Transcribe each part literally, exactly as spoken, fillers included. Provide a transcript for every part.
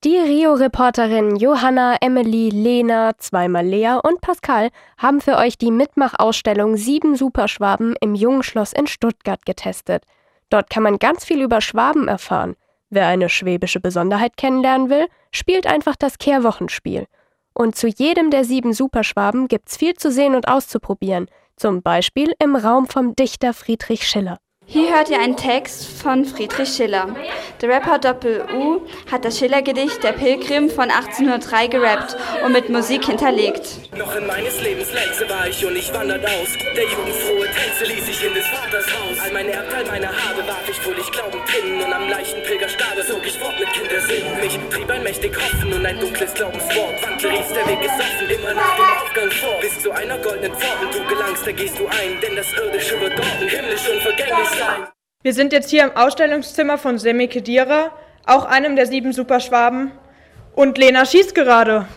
Die Rio-Reporterinnen Johanna, Emily, Lena, zweimal Lea und Pascal haben für euch die Mitmachausstellung Sieben Superschwaben im Jungschloss in Stuttgart getestet. Dort kann man ganz viel über Schwaben erfahren. Wer eine schwäbische Besonderheit kennenlernen will, spielt einfach das Kehrwochenspiel. Und zu jedem der sieben Superschwaben gibt's viel zu sehen und auszuprobieren. Zum Beispiel im Raum vom Dichter Friedrich Schiller. Hier hört ihr einen Text von Friedrich Schiller. Der Rapper Doppel-U hat das Schiller-Gedicht Der Pilgrim von achtzehnhundertdrei gerappt und mit Musik hinterlegt. Noch in meines Lebens Lenze war ich und ich wandert aus. Der jugendfrohe Tänze ließ ich in des Vaters Haus. All mein Erbteil meiner Habe warf ich fröhlich Glauben drinnen. Und am leichten Pilgerstabe zog ich fort mit Kindersinn. Mich trieb ein mächtig Hoffen und ein dunkles Glaubenswort. Wandel rief, der Weg ist offen, immer nach dem Aufgang vor. Bis zu einer goldenen Pforte du gelangst, da gehst du ein. Denn das Irdische wird dort himmlisch und vergänglich. Wir sind jetzt hier im Ausstellungszimmer von Semih Khedira, auch einem der sieben Superschwaben. Und Lena schießt gerade.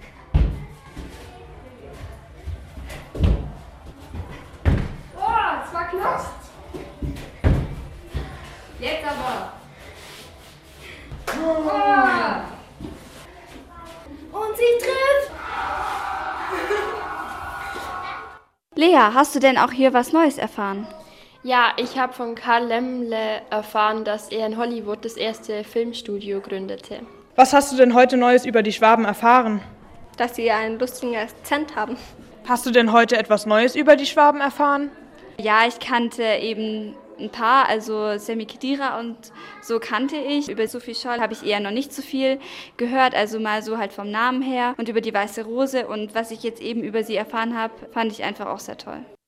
Oh, das war knapp. Jetzt aber. Oh. Und sie trifft. Lea, hast du denn auch hier was Neues erfahren? Ja, ich habe von Karl Lemle erfahren, dass er in Hollywood das erste Filmstudio gründete. Was hast du denn heute Neues über die Schwaben erfahren? Dass sie einen lustigen Akzent haben. Hast du denn heute etwas Neues über die Schwaben erfahren? Ja, ich kannte eben ein paar, also Semih Khedira und so kannte ich. Über Sophie Scholl habe ich eher noch nicht so viel gehört, also mal so halt vom Namen her und über die Weiße Rose. Und was ich jetzt eben über sie erfahren habe, fand ich einfach auch sehr toll.